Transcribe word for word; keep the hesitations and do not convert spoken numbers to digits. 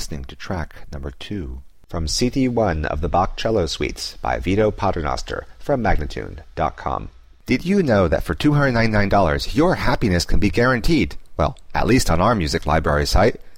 listening to track number two from C D one of the Bach Cello Suites by Vito Paternoster from Magnatune dot com. Did you know that for two hundred ninety-nine dollars your happiness can be guaranteed? Well, at least on our music library site.